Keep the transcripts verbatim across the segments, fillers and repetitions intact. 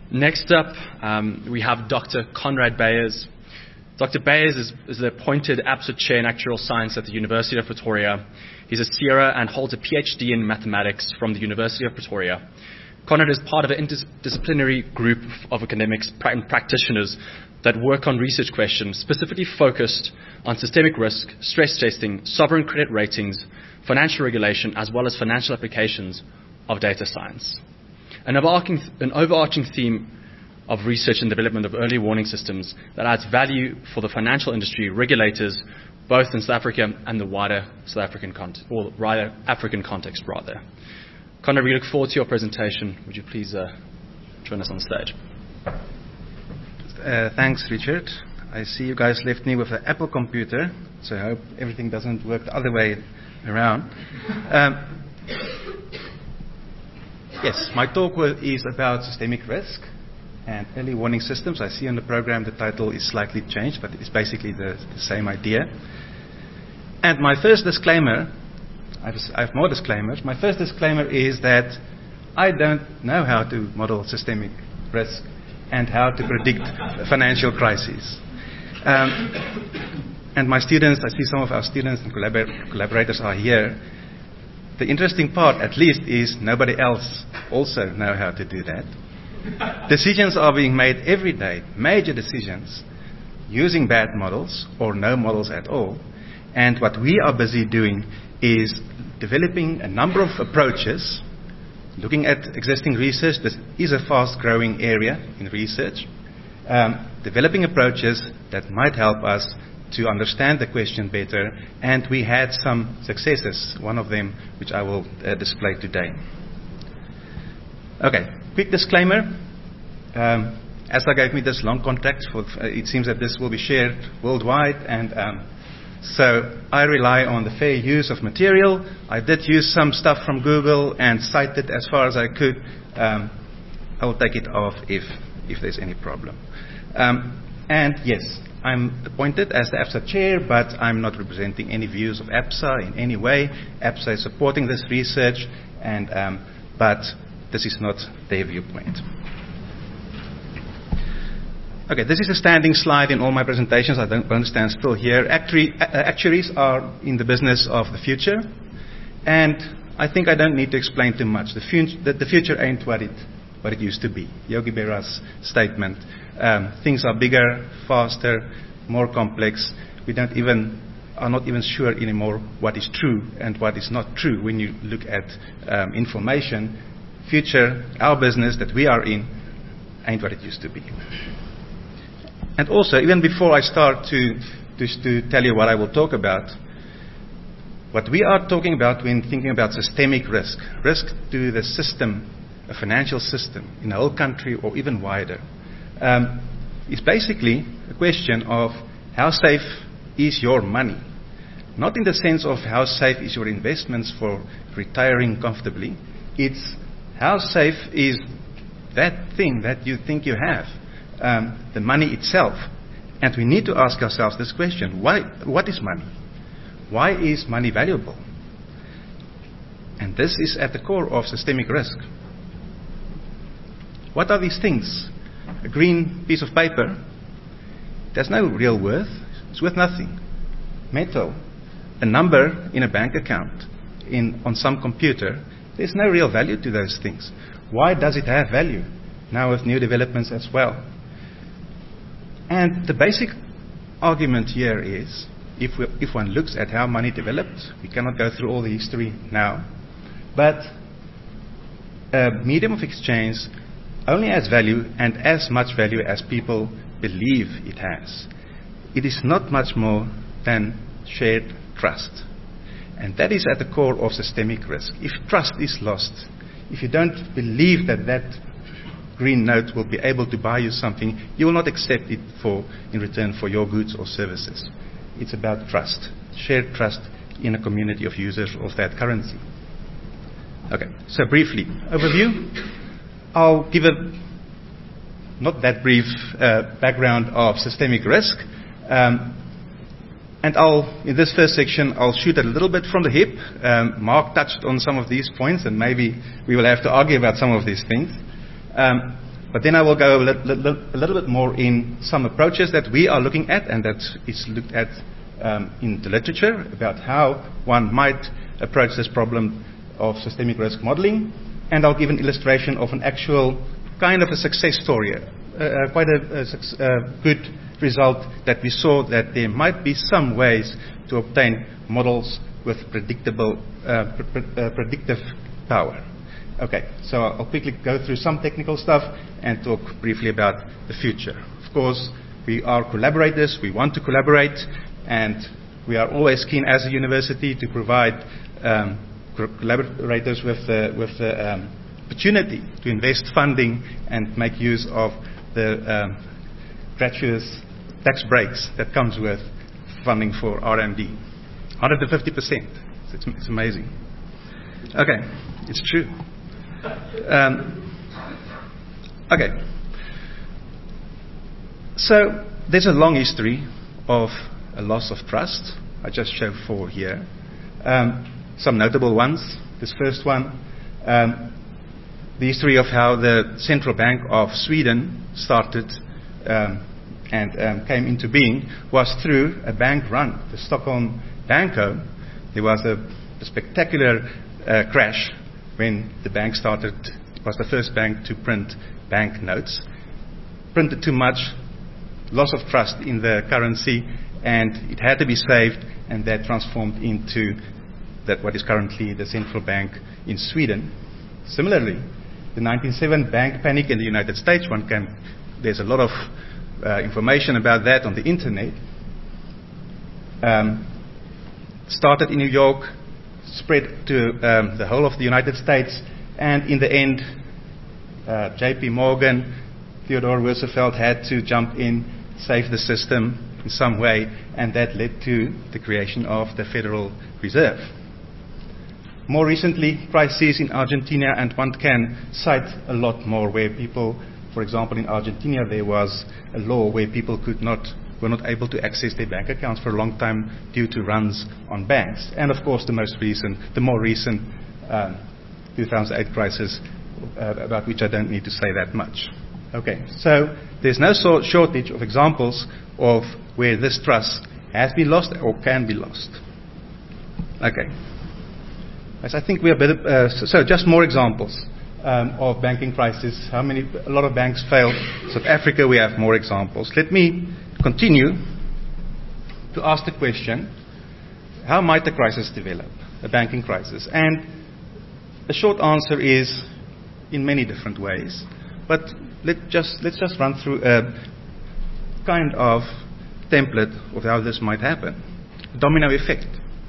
Next up, um, we have Doctor Conrad Beyers. Doctor Beyers is, is the appointed Absa Chair in Actuarial Science at the University of Pretoria. He's a Sierra and holds a PhD in mathematics from the University of Pretoria. Conrad is part of an interdisciplinary group of academics and practitioners that work on research questions specifically focused on systemic risk, stress testing, sovereign credit ratings, financial regulation, as well as financial applications of data science. An overarching, an overarching theme of research and development of early warning systems that adds value for the financial industry, regulators, both in South Africa and the wider South African context, or wider African context, rather. Conrad, we look forward to your presentation. Would you please uh, join us on stage? Uh, thanks, Richard. I see you guys left me with an Apple computer, so I hope everything doesn't work the other way around. Um, yes, my talk is about systemic risk and early warning systems. I see on the program the title is slightly changed, but it's basically the, the same idea. And my first disclaimer, I have, I have more disclaimers. My first disclaimer is that I don't know how to model systemic risk and how to predict financial crises. Um, and my students, I see some of our students and collabor- collaborators are here. The interesting part, at least, is nobody else also know how to do that. Decisions are being made every day, major decisions, using bad models or no models at all. And what we are busy doing is developing a number of approaches, looking at existing research. This is a fast-growing area in research. Um, developing approaches that might help us to understand the question better, and we had some successes, one of them which I will uh, display today. Okay, quick disclaimer. Um, ASA gave me this long contract. For, uh, it seems that this will be shared worldwide, and um, so I rely on the fair use of material. I did use some stuff from Google and cite it as far as I could. Um, I will take it off if, if there's any problem. Um, and yes, I'm appointed as the ABSA chair, but I'm not representing any views of ABSA in any way. ABSA is supporting this research, and um, but this is not their viewpoint. Okay, this is a standing slide in all my presentations. I don't, won't stand still here. Actuary, uh, actuaries are in the business of the future, and I think I don't need to explain too much. The, fun- the, the future ain't what it, what it used to be. Yogi Berra's statement. Um, things are bigger, faster, more complex. We don't even are not even sure anymore what is true and what is not true when you look at um, information. Future, our business that we are in, ain't what it used to be. And also, even before I start to, to, to tell you what I will talk about, what we are talking about when thinking about systemic risk, risk to the system, a financial system in a whole country or even wider, um, is basically a question of how safe is your money. Not in the sense of how safe is your investments for retiring comfortably. It's how safe is that thing that you think you have. Um, the money itself. And we need to ask ourselves this question: why, what is money? Why is money valuable? And this is at the core of systemic risk. What are these things? A green piece of paper, there's no real worth. It's worth nothing. Metal, a number in a bank account, in on some computer, there's no real value to those things. Why does it have value? Now with new developments as well. And the basic argument here is, if, we, if one looks at how money developed, we cannot go through all the history now, but a medium of exchange only has value, and as much value as people believe it has. It is not much more than shared trust. And that is at the core of systemic risk. If trust is lost, if you don't believe that that green note will be able to buy you something, you will not accept it for in return for your goods or services. It's about trust, shared trust in a community of users of that currency. Okay, so briefly, overview. I'll give a not that brief uh, background of systemic risk. Um, and I'll, in this first section, I'll shoot a little bit from the hip. Um, Mark touched on some of these points, and maybe we will have to argue about some of these things. Um, But then I will go a little, a little bit more in some approaches that we are looking at, and that is looked at um, in the literature about how one might approach this problem of systemic risk modeling. And I'll give an illustration of an actual kind of a success story, uh, uh, quite a, a, a good result that we saw that there might be some ways to obtain models with predictable, uh, pr- pr- uh, predictive power. Okay, so I'll quickly go through some technical stuff and talk briefly about the future. Of course, we are collaborators, we want to collaborate, and we are always keen as a university to provide um, collaborators with the, with the um, opportunity to invest funding and make use of the um, gratuitous tax breaks that comes with funding for R and D. one hundred fifty percent. It's, it's amazing. Okay, it's true. Um, okay. So there's a long history of a loss of trust. I just show four here. Um, some notable ones. This first one, um, the history of how the Central Bank of Sweden started um, and um, came into being was through a bank run, the Stockholm Banco. There was a, a spectacular uh, crash when the bank started. It was the first bank to print bank notes. Printed too much, loss of trust in the currency, and it had to be saved, and that transformed into that what is currently the central bank in Sweden. Similarly, the nineteen oh seven bank panic in the United States, one can, there's a lot of uh, information about that on the internet. Um, started in New York, spread to um, the whole of the United States, and in the end, uh, J P Morgan, Theodore Roosevelt had to jump in, save the system in some way, and that led to the creation of the Federal Reserve. More recently, crises in Argentina, and one can cite a lot more where people, for example, in Argentina, there was a law where people could not, were not able to access their bank accounts for a long time due to runs on banks. And of course, the most recent, the more recent um, two thousand eight crisis, uh, about which I don't need to say that much. Okay, so there's no so- shortage of examples of where this trust has been lost or can be lost. Okay. As I think we are better, uh, so, so just more examples um, of banking crisis. How many? A lot of banks failed. South Africa, we have more examples. Let me continue to ask the question: how might the crisis develop, a banking crisis? And the short answer is in many different ways. But let just let's just run through a kind of template of how this might happen. Domino effect.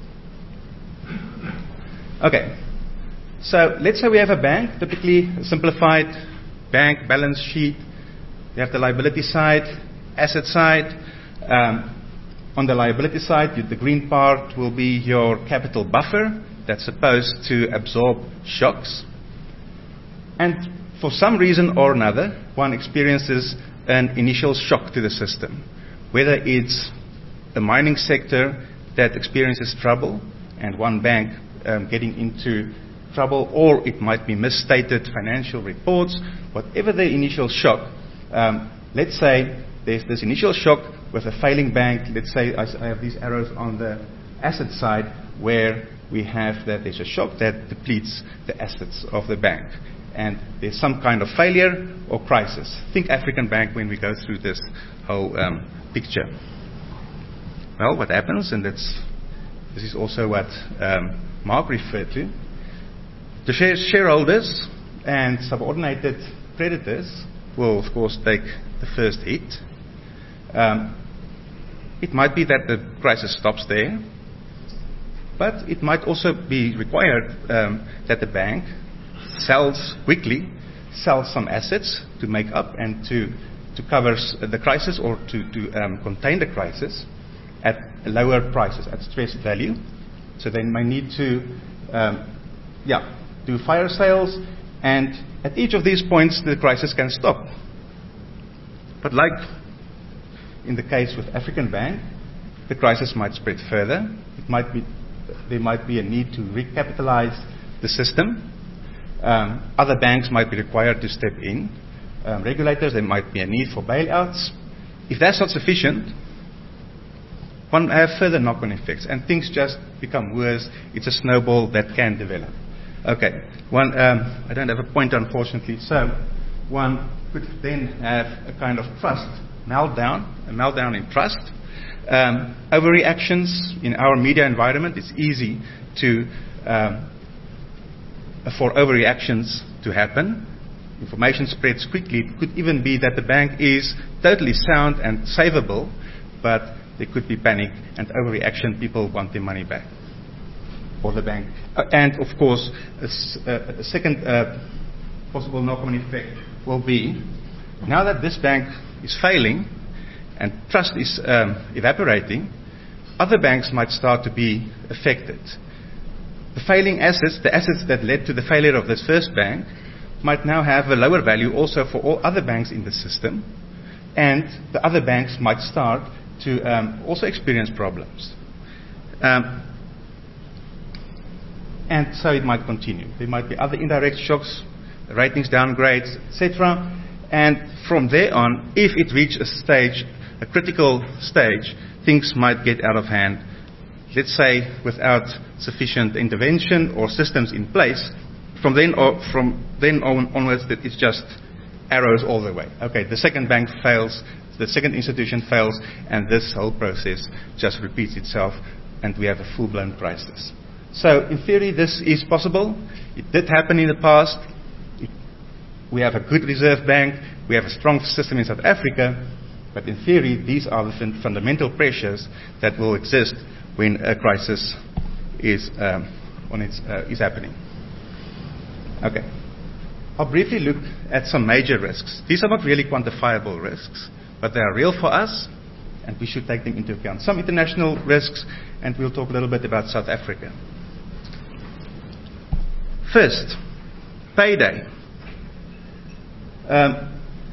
Okay, so let's say we have a bank, typically a simplified bank balance sheet. You have the liability side, asset side. Um, on the liability side, the green part will be your capital buffer that's supposed to absorb shocks. And for some reason or another, one experiences an initial shock to the system, whether it's the mining sector that experiences trouble and one bank Um, getting into trouble, or it might be misstated financial reports, whatever the initial shock. Um, let's say there's this initial shock with a failing bank. Let's say I, I have these arrows on the asset side where we have that there's a shock that depletes the assets of the bank. And there's some kind of failure or crisis. Think African Bank when we go through this whole um, picture. Well, what happens, and that's, this is also what um, Mark referred to, the share- shareholders and subordinated creditors will, of course, take the first hit. Um, it might be that the crisis stops there, but it might also be required um, that the bank sells quickly, sells some assets to make up and to, to cover the crisis or to, to um, contain the crisis at lower prices, at stressed value. So they may need to um, yeah, do fire sales, and at each of these points the crisis can stop. But like in the case with African Bank, the crisis might spread further. It might be, there might be a need to recapitalize the system. Um, other banks might be required to step in. um, regulators. There might be a need for bailouts. If that's not sufficient, one have further knock-on effects, and things just become worse. It's a snowball that can develop. Okay, one, um, I don't have a pointer, unfortunately, so one could then have a kind of trust meltdown, a meltdown in trust. Um, overreactions in our media environment, it's easy to um, for overreactions to happen. Information spreads quickly. It could even be that the bank is totally sound and savable, but there could be panic and overreaction. People want their money back, or the bank. Uh, and of course, a, s- uh, a second uh, possible knock-on effect will be, now that this bank is failing and trust is um, evaporating, other banks might start to be affected. The failing assets, the assets that led to the failure of this first bank, might now have a lower value also for all other banks in the system, and the other banks might start to um, also experience problems. Um, and so it might continue. There might be other indirect shocks, ratings downgrades, et cetera. And from there on, if it reaches a stage, a critical stage, things might get out of hand. Let's say without sufficient intervention or systems in place, from then, or from then on, onwards, that it's just arrows all the way. Okay, the second bank fails, the second institution fails, and this whole process just repeats itself, and we have a full-blown crisis. So, in theory, this is possible. It did happen in the past. It, we have a good reserve bank. We have a strong system in South Africa. But in theory, these are the fun- fundamental pressures that will exist when a crisis is um, on its uh, is happening. Okay, I'll briefly look at some major risks. These are not really quantifiable risks, but they are real for us, and we should take them into account. Some international risks, and we'll talk a little bit about South Africa. First, payday. Um,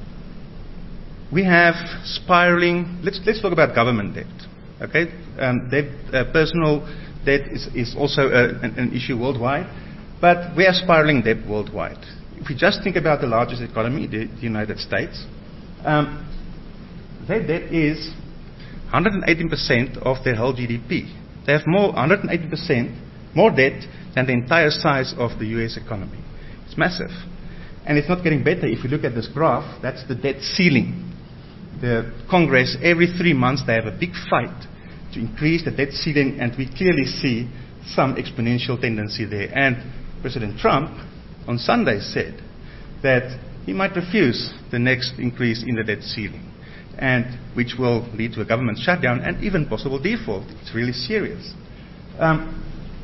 we have spiraling. Let's let's talk about government debt. Okay, um, debt, uh, personal debt is, is also a, an, an issue worldwide, but we have spiraling debt worldwide. If we just think about the largest economy, the, the United States, um, their debt is one hundred eighteen percent of their whole G D P. They have more, one hundred eighty percent more debt than the entire size of the U S economy. It's massive. And it's not getting better. If you look at this graph, that's the debt ceiling. The Congress, every three months, they have a big fight to increase the debt ceiling, and we clearly see some exponential tendency there. And President Trump, on Sunday, said that he might refuse the next increase in the debt ceiling, and which will lead to a government shutdown and even possible default. It's really serious. Um,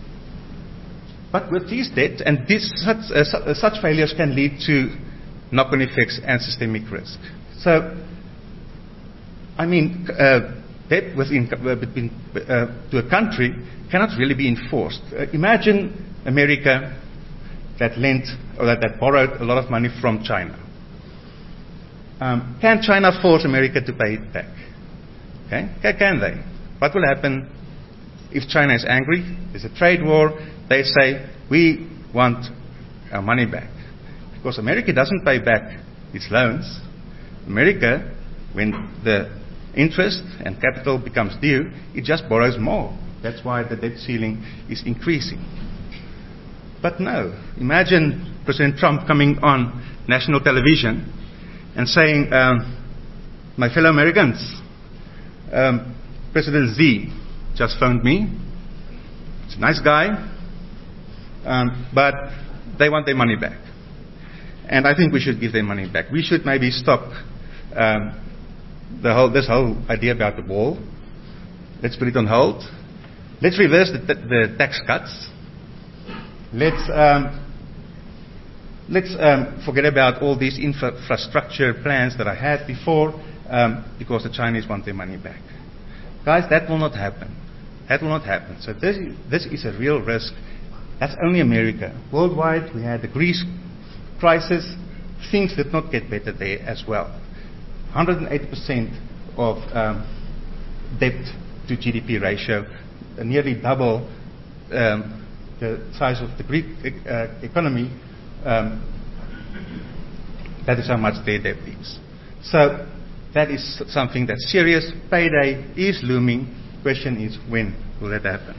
but with these debt, and this, such, uh, su- uh, such failures can lead to knock-on effects and systemic risk. So, I mean, uh, debt within, uh, between, uh, to a country cannot really be enforced. Uh, imagine America that lent or that, that borrowed a lot of money from China. Um, can China force America to pay it back? Okay, can, can they? What will happen if China is angry? There's a trade war. They say, we want our money back. Because America doesn't pay back its loans. America, when the interest and capital becomes due, it just borrows more. That's why the debt ceiling is increasing. But no, imagine President Trump coming on national television and saying, um, my fellow Americans, um, President Xi just phoned me. It's a nice guy, um, but they want their money back. And I think we should give their money back. We should maybe stop um, the whole, this whole idea about the wall. Let's put it on hold. Let's reverse the, t- the tax cuts. Let's um, let's um, forget about all these infra- infrastructure plans that I had before, um, because the Chinese want their money back. Guys, that will not happen. That will not happen. So this, this is a real risk. That's only America. Worldwide, we had the Greece crisis. Things did not get better there as well. one hundred eighty percent of um, debt to G D P ratio, uh, nearly double um, the size of the Greek uh, economy. Um, That is how much their debt is. So that is something that's serious. Payday is looming. Question is, when will that happen?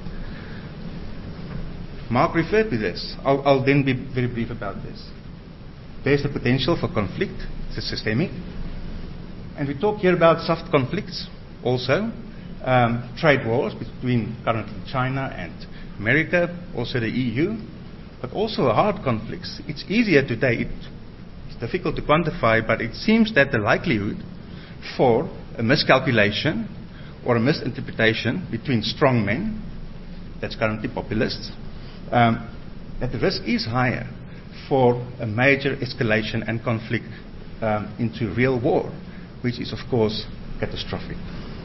Mark referred to this. I'll, I'll then be very brief about this. There's the potential for conflict. It's systemic. And we talk here about soft conflicts also. Um, trade wars between currently China and America, also the E U, but also hard conflicts. It's easier today. It, it's difficult to quantify, but it seems that the likelihood for a miscalculation or a misinterpretation between strong men, that's currently populists, um, that the risk is higher for a major escalation and conflict um, into real war, which is of course catastrophic.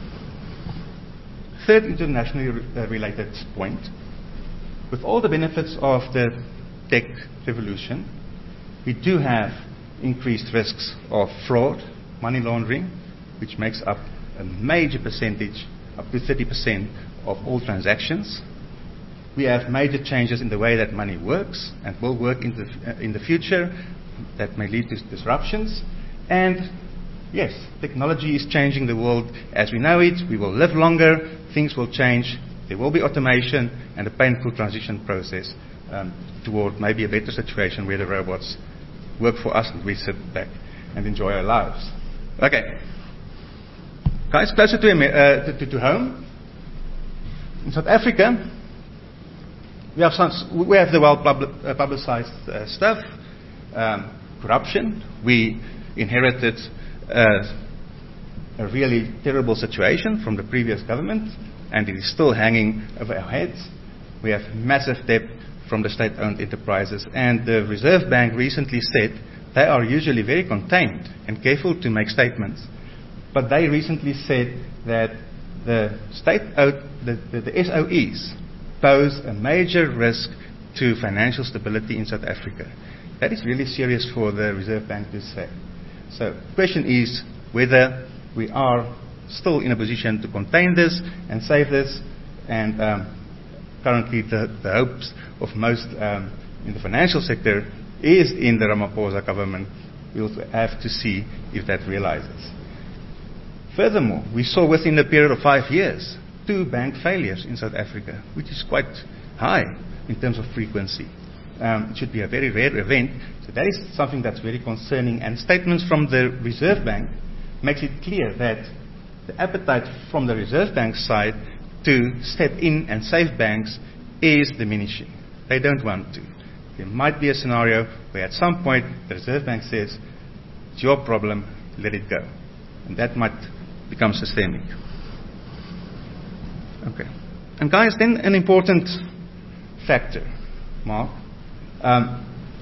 Third internationally re- uh, related point, with all the benefits of the tech revolution, we do have increased risks of fraud, money laundering, which makes up a major percentage, up to thirty percent of all transactions. We have major changes in the way that money works and will work in the, uh, in the future that may lead to disruptions. And yes, technology is changing the world as we know it. We will live longer. Things will change. There will be automation and a painful transition process um, toward maybe a better situation where the robots work for us and we sit back and enjoy our lives. Okay. Guys, closer to, uh, to, to, to home. In South Africa, we have, some, we have the well public, uh, publicized uh, stuff. Um, corruption. We inherited uh, a really terrible situation from the previous government, and it is still hanging over our heads. We have massive debt from the state-owned enterprises, and the Reserve Bank recently said they are usually very contained and careful to make statements, but they recently said that the state-owned, the, the, the S O Es pose a major risk to financial stability in South Africa. That is really serious for the Reserve Bank to say. So the question is whether we are still in a position to contain this and save this, and um, currently the, the hopes of most um, in the financial sector is in the Ramaphosa government. We'll have to see if that realizes. Furthermore, we saw within a period of five years two bank failures in South Africa, which is quite high in terms of frequency. Um, it should be a very rare event, so that is something that's very concerning, and statements from the Reserve Bank makes it clear that the appetite from the Reserve Bank side to step in and save banks is diminishing. They don't want to. There might be a scenario where at some point the Reserve Bank says, it's your problem, let it go. And that might become systemic. Okay. And guys, then an important factor, Mark, um,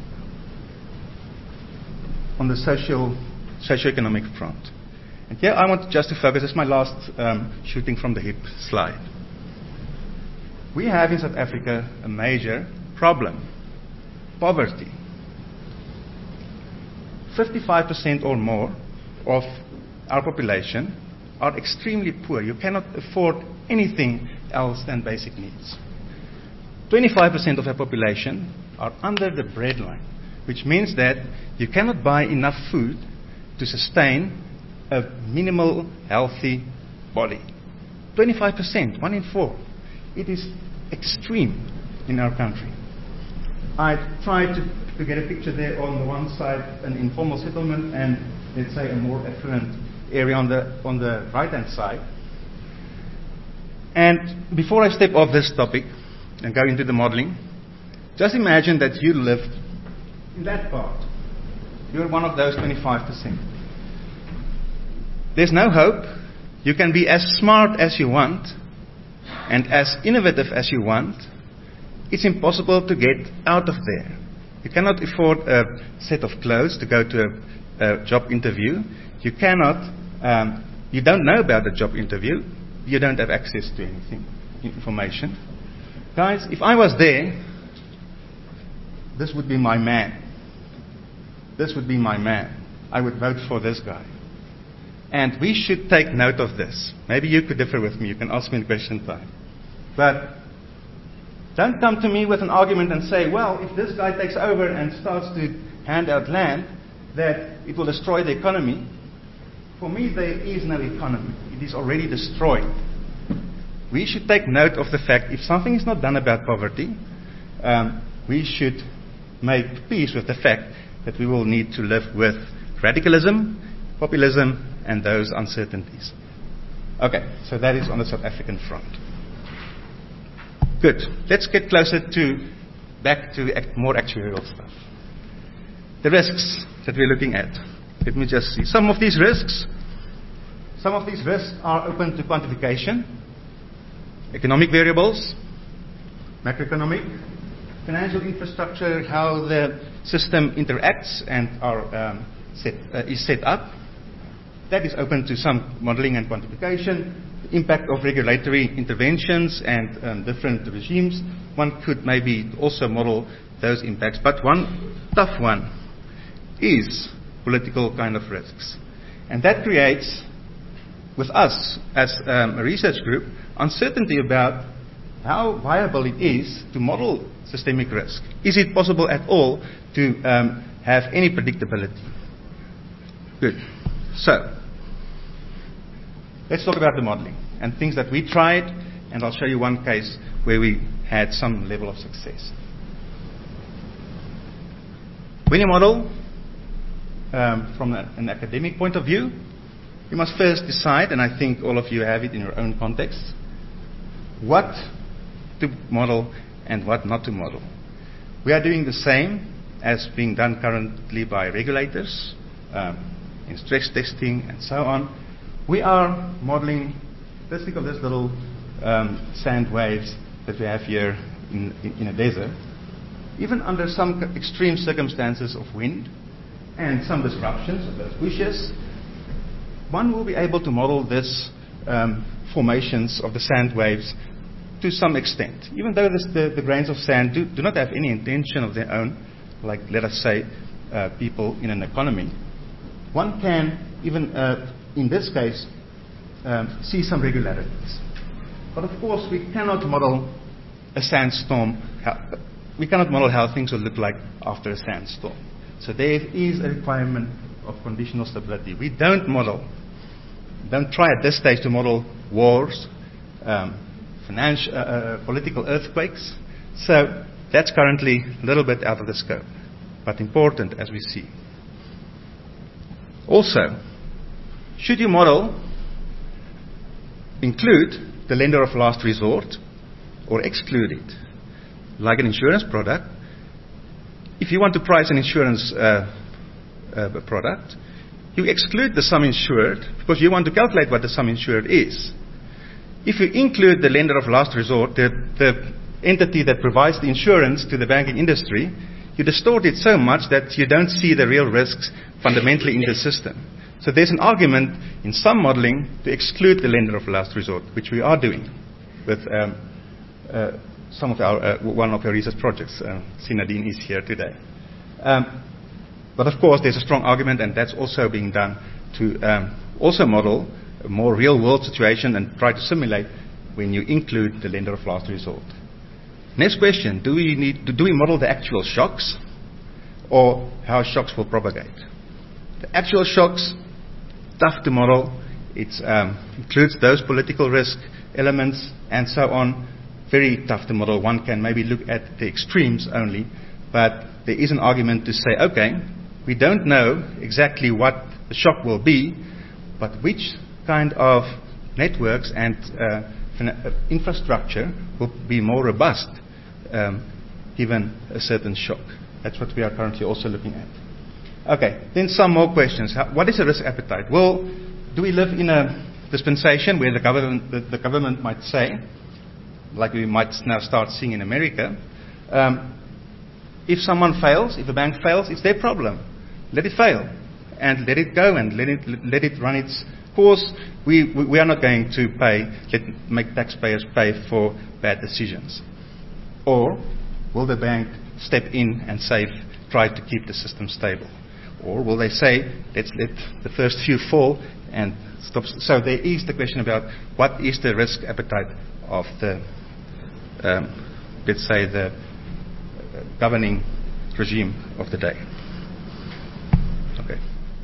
on the social, socio-economic front. And here I want just to focus, this is my last um, shooting from the hip slide. We have in South Africa a major problem, poverty. fifty-five percent or more of our population are extremely poor. You cannot afford anything else than basic needs. twenty-five percent of our population are under the breadline, which means that you cannot buy enough food to sustain a minimal healthy body. twenty-five percent, one in four. It is extreme in our country. I tried to, to get a picture there on the one side, an informal settlement, and let's say a more affluent area on the on the right-hand side. And before I step off this topic and go into the modeling, just imagine that you lived in that part. You're one of those twenty-five percent. There's no hope. You can be as smart as you want and as innovative as you want. It's impossible to get out of there. You cannot afford a set of clothes to go to a, a job interview. You cannot, um, you don't know about the job interview. You don't have access to anything, information. Guys, if I was there, this would be my man. This would be my man. I would vote for this guy. And we should take note of this. Maybe you could differ with me. You can ask me in question time. But don't come to me with an argument and say, well, if this guy takes over and starts to hand out land, that it will destroy the economy. For me, there is no economy. It is already destroyed. We should take note of the fact if something is not done about poverty, um, we should make peace with the fact that we will need to live with radicalism, populism, and those uncertainties. Okay, so that is on the South African front. Good. Let's get closer to, back to act, more actuarial stuff. The risks that we're looking at. Let me just see. Some of these risks, some of these risks are open to quantification. Economic variables, macroeconomic, financial infrastructure, how the system interacts and are, um, set, uh, is set up. That is open to some modeling and quantification. The impact of regulatory interventions and um, different regimes. One could maybe also model those impacts. But one tough one is political kind of risks. And that creates, with us as um, a research group, uncertainty about how viable it is to model systemic risk. Is it possible at all to um, have any predictability? Good. So, let's talk about the modeling and things that we tried, and I'll show you one case where we had some level of success. When you model um, from a, an academic point of view, you must first decide, and I think all of you have it in your own context, what to model and what not to model. We are doing the same as being done currently by regulators um, in stress testing and so on. We are modeling, let's think of this little um, sand waves that we have here in, in, in a desert. Even under some extreme circumstances of wind and some disruptions of those bushes, one will be able to model this um, formations of the sand waves to some extent. Even though this, the, the grains of sand do, do not have any intention of their own, like, let us say, uh, people in an economy, one can, even uh, in this case, um, see some regularities. But of course, we cannot model a sandstorm. How, we cannot model how things will look like after a sandstorm. So there is a requirement of conditional stability. We don't model, don't try at this stage to model wars, um, financial, uh, uh, political earthquakes. So that's currently a little bit out of the scope, but important as we see. Also, should you model include the lender of last resort or exclude it? Like an insurance product, if you want to price an insurance uh, uh, product, you exclude the sum insured because you want to calculate what the sum insured is. If you include the lender of last resort, the, the entity that provides the insurance to the banking industry, you distort it so much that you don't see the real risks fundamentally in the system. So there's an argument in some modeling to exclude the lender of last resort, which we are doing with um, uh, some of our uh, one of our research projects. Uh, Sinadine is here today. Um, but of course, there's a strong argument, and that's also being done to um, also model a more real-world situation and try to simulate when you include the lender of last resort. Next question: Do we need do we model the actual shocks, or how shocks will propagate? The actual shocks, tough to model. It um, includes those political risk elements and so on. Very tough to model. One can maybe look at the extremes only, but there is an argument to say, okay, we don't know exactly what the shock will be, but which kind of networks and uh, infrastructure will be more robust um, given a certain shock. That's what we are currently also looking at. Okay, then some more questions. How, what is a risk appetite? Well, do we live in a dispensation where the government, the, the government might say, like we might now start seeing in America, um, if someone fails, if a bank fails, it's their problem. Let it fail and let it go and let it let it run its course. We we, we are not going to pay, let make taxpayers pay for bad decisions. Or will the bank step in and save, try to keep the system stable? Or will they say, let's let the first few fall and stop? So there is the question about what is the risk appetite of the, um, let's say, the uh, governing regime of the day. Okay,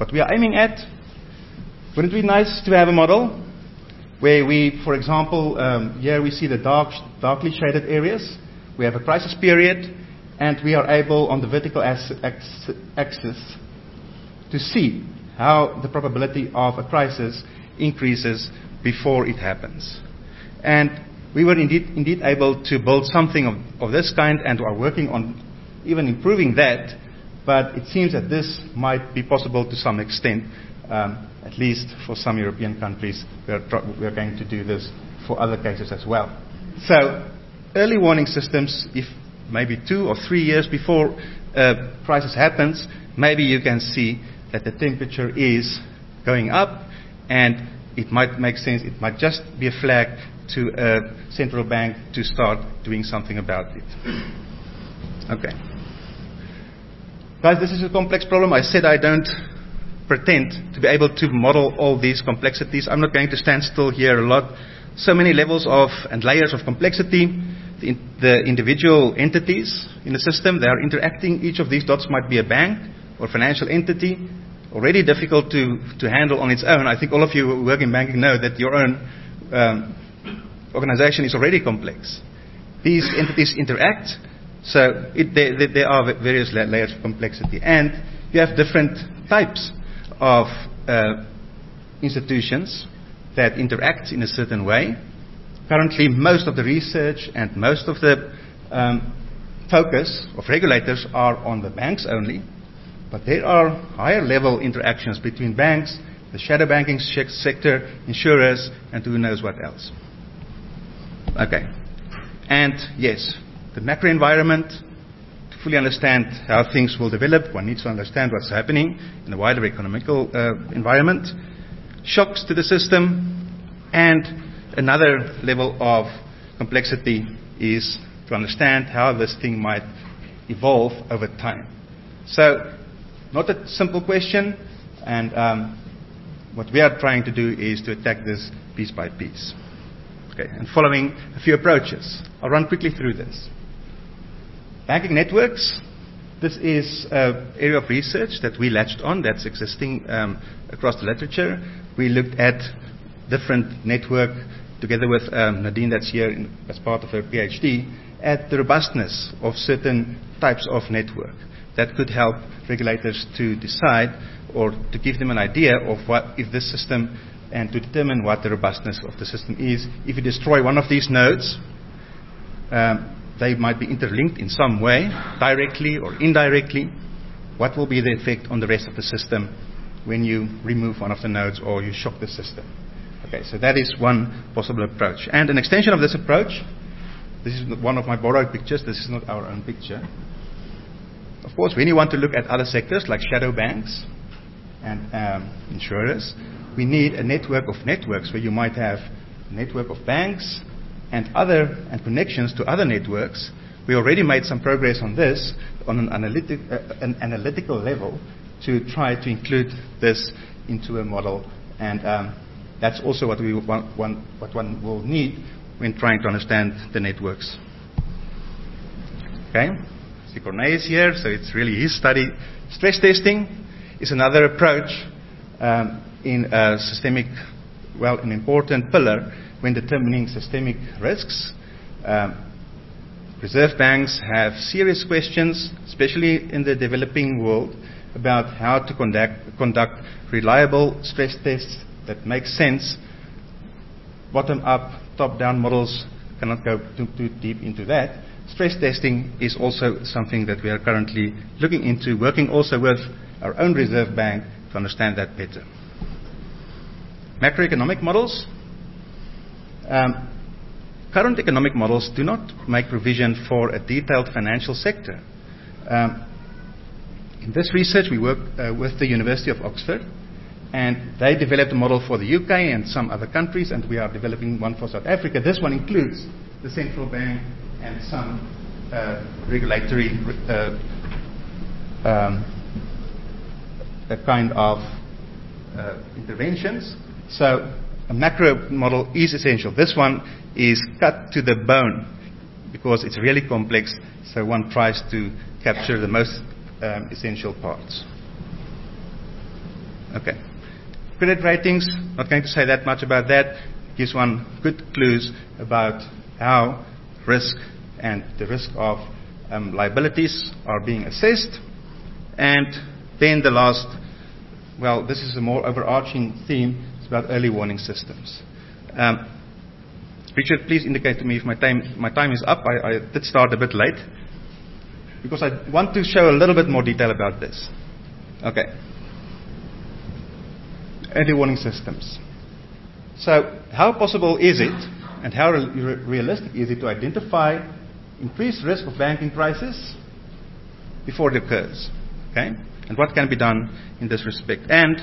what we are aiming at. Wouldn't it be nice to have a model where we, for example, um, here we see the dark, darkly shaded areas. We have a crisis period, and we are able, on the vertical axis, to see how the probability of a crisis increases before it happens. And we were indeed, indeed able to build something of, of this kind, and are working on even improving that, but it seems that this might be possible to some extent, um, at least for some European countries. We are, tr- we are going to do this for other cases as well. So, early warning systems, if maybe two or three years before a crisis happens, maybe you can see that the temperature is going up, and it might make sense, it might just be a flag to a central bank to start doing something about it. Okay. Guys, this is a complex problem. I said I don't pretend to be able to model all these complexities. I'm not going to stand still here a lot. So many levels of and layers of complexity. The, in, the individual entities in the system, they are interacting. Each of these dots might be a bank or financial entity. Already difficult to, to handle on its own. I think all of you who work in banking know that your own um, organization is already complex. These entities interact, so it, they, they, there are various la- layers of complexity. And you have different types of uh, institutions that interact in a certain way. Currently, most of the research and most of the um, focus of regulators are on the banks only. But there are higher level interactions between banks, the shadow banking sector, insurers, and who knows what else. Okay. And yes, the macro environment, to fully understand how things will develop, one needs to understand what's happening in the wider economical uh, environment, shocks to the system, and another level of complexity is to understand how this thing might evolve over time. So, not a simple question, and um, what we are trying to do is to attack this piece by piece. Okay, and following a few approaches. I'll run quickly through this. Banking networks. This is an area of research that we latched on that's existing um, across the literature. We looked at different network, together with um, Nadine that's here in, as part of her PhD, at the robustness of certain types of network that could help regulators to decide or to give them an idea of what if this system, and to determine what the robustness of the system is. If you destroy one of these nodes, um, they might be interlinked in some way, directly or indirectly. What will be the effect on the rest of the system when you remove one of the nodes or you shock the system? Okay, so that is one possible approach. And an extension of this approach, this is one of my borrowed pictures, this is not our own picture. Of course, when you want to look at other sectors like shadow banks and um, insurers, we need a network of networks where you might have a network of banks and other and connections to other networks. We already made some progress on this on an, analytic, uh, an analytical level to try to include this into a model, and um, that's also what we want, want, what one will need when trying to understand the networks. Okay. Cornet is here, so it's really his study. Stress testing is another approach um, in a systemic, well, an important pillar when determining systemic risks. Um, reserve banks have serious questions, especially in the developing world, about how to conduct, conduct reliable stress tests that make sense. Bottom-up, top-down models cannot go too, too deep into that. Stress testing is also something that we are currently looking into, working also with our own reserve bank to understand that better. Macroeconomic models. Um, current economic models do not make provision for a detailed financial sector. Um, in this research, we work uh, with the University of Oxford, and they developed a model for the U K and some other countries, and we are developing one for South Africa. This one includes the central bank and some uh, regulatory uh, um, a kind of uh, interventions. So a macro model is essential. This one is cut to the bone because it's really complex, so one tries to capture the most um, essential parts. Okay. Credit ratings, not going to say that much about that. Gives one good clues about how risk and the risk of um, liabilities are being assessed. And then the last, well, this is a more overarching theme. It's about early warning systems. Um, Richard, please indicate to me if my time, my time is up. I, I did start a bit late because I want to show a little bit more detail about this. Okay. Early warning systems. So how possible is it and how re- realistic is it to identify increased risk of banking crisis before it occurs? Okay? And what can be done in this respect? And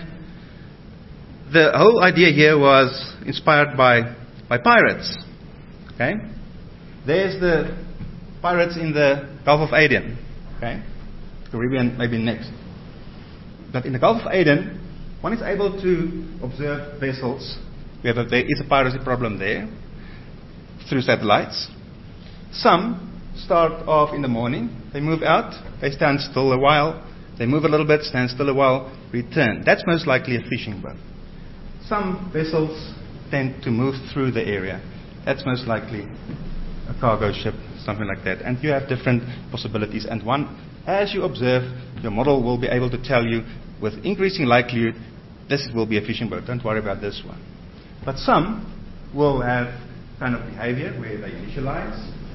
the whole idea here was inspired by, by pirates. Okay? There's the pirates in the Gulf of Aden. Okay? Caribbean maybe next. But in the Gulf of Aden, one is able to observe vessels. We have a, there is a piracy problem there through satellites. Some start off in the morning. They move out. They stand still a while. They move a little bit, stand still a while, return. That's most likely a fishing boat. Some vessels tend to move through the area. That's most likely a cargo ship, something like that. And you have different possibilities. And one, as you observe, your model will be able to tell you with increasing likelihood, this will be a fishing boat. Don't worry about this one. But some will have kind of behavior where they initialize,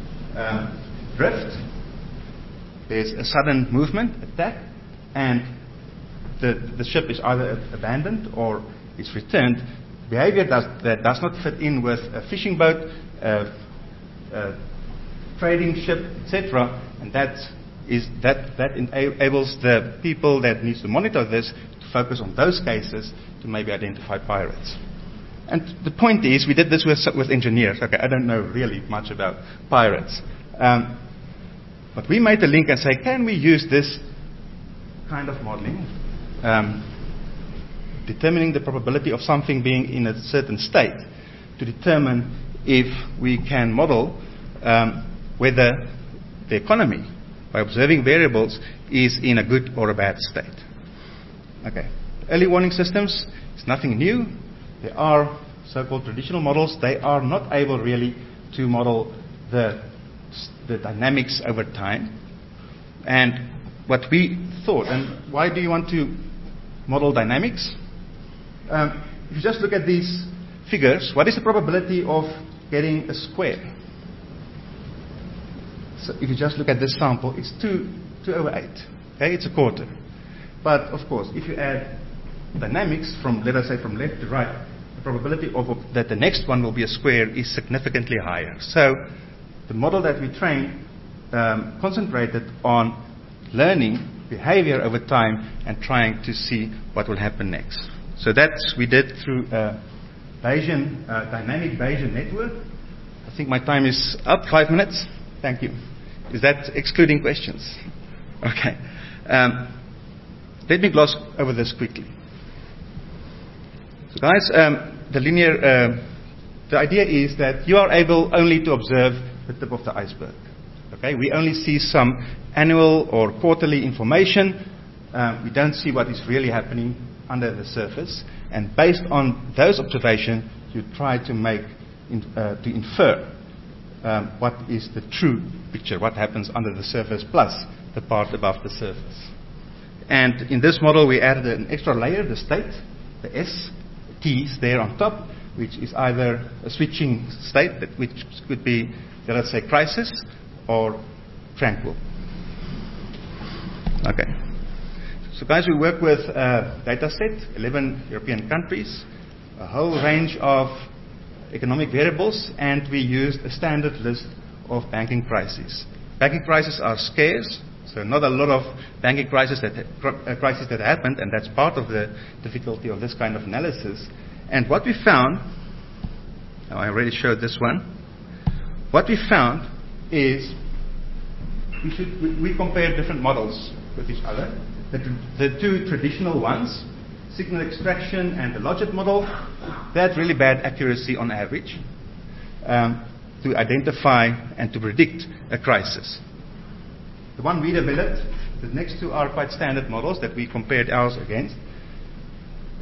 um, drift. There's a sudden movement, attack, and the, the ship is either abandoned or is returned. Behavior does, that does not fit in with a fishing boat, a, a trading ship, et cetera. And that is that that enables the people that needs to monitor this to focus on those cases to maybe identify pirates. And the point is, we did this with, with engineers. Okay, I don't know really much about pirates. Um, but we made a link and say, can we use this kind of modeling, um, determining the probability of something being in a certain state, to determine if we can model um, whether the economy, by observing variables, is in a good or a bad state. Okay. Early warning systems is nothing new. There are so-called traditional models. They are not able really to model the, the dynamics over time. And what we thought, and why do you want to model dynamics? Um, if you just look at these figures, what is the probability of getting a square? So if you just look at this sample, it's two, two over eight. Okay, it's a quarter. But of course, if you add dynamics from, let us say, from left to right, the probability of that the next one will be a square is significantly higher. So the model that we trained um, concentrated on learning behavior over time and trying to see what will happen next. So that's we did through a Bayesian, uh, dynamic Bayesian network. I think my time is up. Five minutes. Thank you. Is that excluding questions? Okay. Um, let me gloss over this quickly. So guys, um, the linear, uh, the idea is that you are able only to observe the tip of the iceberg. Okay, we only see some annual or quarterly information. Um, we don't see what is really happening under the surface. And based on those observations, you try to make, in, uh, to infer um, what is the true picture, what happens under the surface plus the part above the surface. And in this model, we added an extra layer, the state, the S, the T's there on top, which is either a switching state, that which could be, let's say, crisis, or tranquil. Okay. So guys, we work with a data set, eleven European countries, a whole range of economic variables, and we used a standard list of banking crises. Banking crises are scarce, so not a lot of banking crises that, uh, crises that happened, and that's part of the difficulty of this kind of analysis. And what we found, oh, I already showed this one, what we found is we, should, we, we compare different models with each other. The, the two traditional ones, signal extraction and the logit model, they had really bad accuracy on average um, to identify and to predict a crisis. The one we developed, the next two are quite standard models that we compared ours against.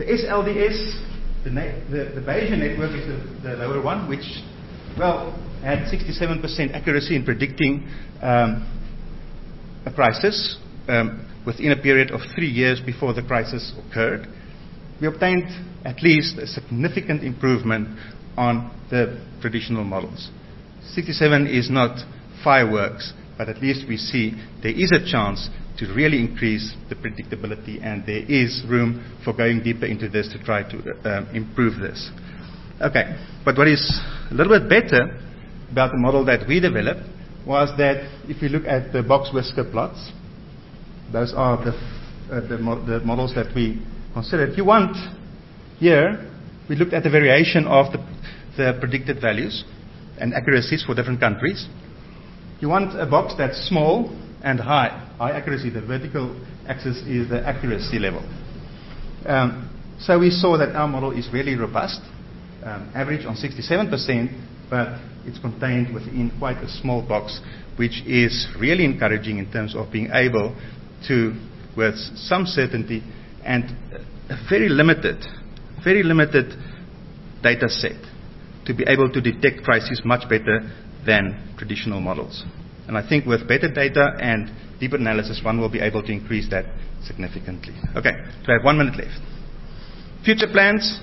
The S L D S, the, the, the Bayesian network is the, the lower one, which, well, had sixty-seven percent accuracy in predicting um, a crisis um, within a period of three years before the crisis occurred. We obtained at least a significant improvement on the traditional models. sixty-seven is not fireworks, but at least we see there is a chance to really increase the predictability, and there is room for going deeper into this to try to uh, improve this. Okay, but what is a little bit better about the model that we developed was that if you look at the box whisker plots, those are the, uh, the, mo the models that we considered. You want, here, we looked at the variation of the, the predicted values and accuracies for different countries. You want a box that's small and high. High accuracy, the vertical axis is the accuracy level. Um, so we saw that our model is really robust, um, average on sixty-seven percent, but it's contained within quite a small box, which is really encouraging in terms of being able to, with some certainty and a very limited, very limited data set, to be able to detect crises much better than traditional models. And I think with better data and deeper analysis, one will be able to increase that significantly. Okay, so I have one minute left. Future plans.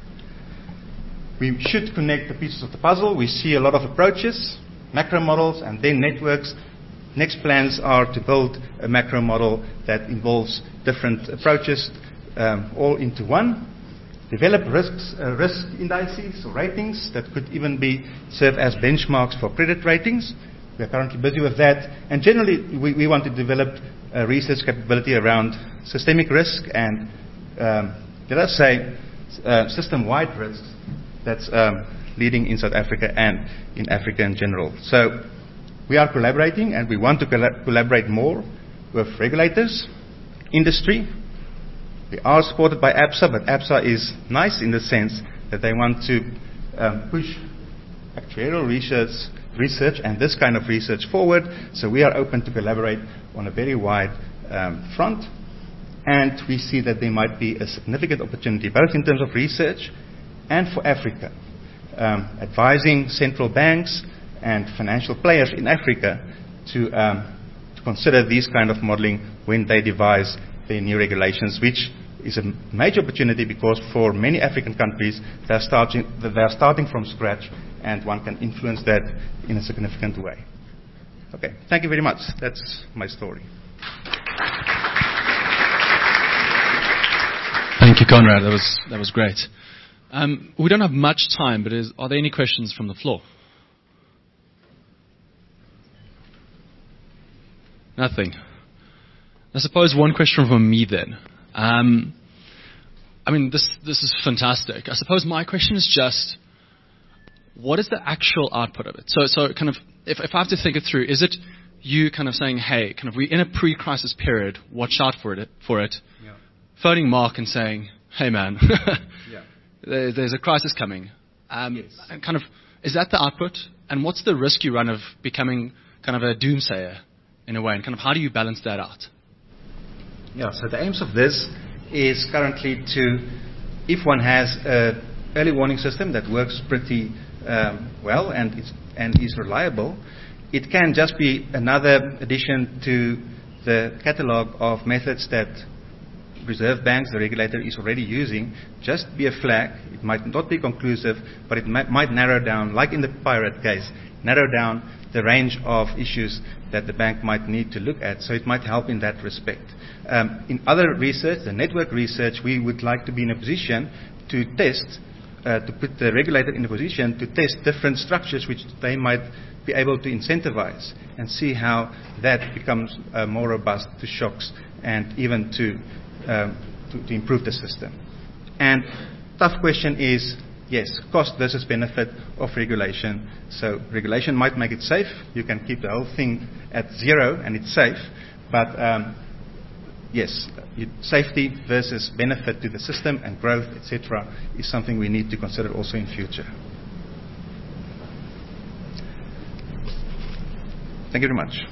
We should connect the pieces of the puzzle. We see a lot of approaches, macro models, and then networks. Next plans are to build a macro model that involves different approaches, um, all into one. Develop risks, uh, risk indices or ratings that could even be serve as benchmarks for credit ratings. We are currently busy with that. And generally, we, we want to develop a research capability around systemic risk and, um, let us say, uh, system-wide risks that's um, leading in South Africa and in Africa in general. So we are collaborating, and we want to colla collaborate more with regulators, industry. We are supported by ABSA, but ABSA is nice in the sense that they want to um, push actuarial research, research and this kind of research forward. So we are open to collaborate on a very wide um, front. And we see that there might be a significant opportunity, both in terms of research and for Africa, um, advising central banks and financial players in Africa to, um, to consider these kind of modeling when they devise their new regulations, which is a major opportunity because for many African countries, they're starting, they're starting from scratch, and one can influence that in a significant way. Okay, thank you very much. That's my story. Thank you, Conrad. That was, that was great. Um, we don't have much time, but is, are there any questions from the floor? Nothing. I suppose one question from me then. Um, I mean, this this is fantastic. I suppose my question is just, what is the actual output of it? So, so kind of, if, if I have to think it through, is it you kind of saying, hey, kind of we're in a pre-crisis period, watch out for it, for it, yeah. phoning Mark and saying, hey man, yeah. there, there's a crisis coming. Um, yes. And kind of, is that the output? And what's the risk you run of becoming kind of a doomsayer in a way? And kind of how do you balance that out? Yeah, so the aims of this is currently to, if one has an early warning system that works pretty um, well and is, and is reliable, it can just be another addition to the catalog of methods that Reserve Banks, the regulator, is already using. Just be a flag. It might not be conclusive, but it might, might narrow down, like in the pirate case, narrow down the range of issues that the bank might need to look at. So it might help in that respect. Um, in other research, the network research, we would like to be in a position to test, uh, to put the regulator in a position to test different structures which they might be able to incentivize and see how that becomes uh, more robust to shocks and even to, um, to, to improve the system. And tough question is, yes, cost versus benefit of regulation. So regulation might make it safe. You can keep the whole thing at zero and it's safe. But um, yes, you, safety versus benefit to the system and growth, et cetera, is something we need to consider also in future. Thank you very much.